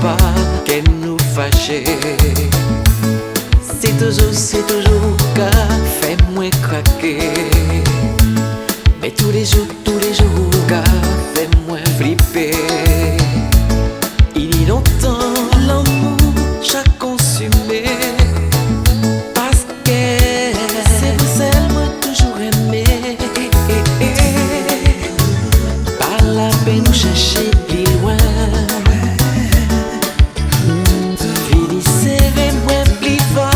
pas qu'elle nous fâchait. C'est toujours qu'à fait moins craquer. Mais tous les jours, qu'à fait moins flipper. Il y a longtemps, l'amour j'ai consumé. Parce que c'est vous celle moi toujours aimé. Pas la peine nous chercher plus loin. Fini serré moi plus fort.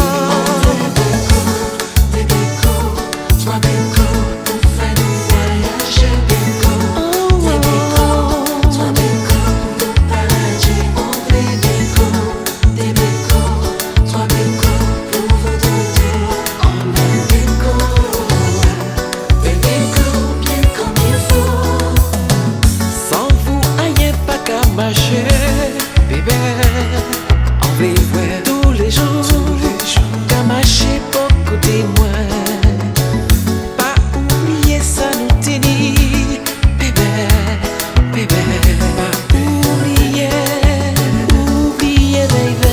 Bébé, on veut voir tous les jours, qu'à marcher beaucoup de moi. Pas oublier ça nous tenir, bébé, bébé. Pas oublier, bébé.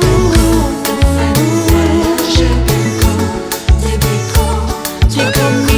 Tu comme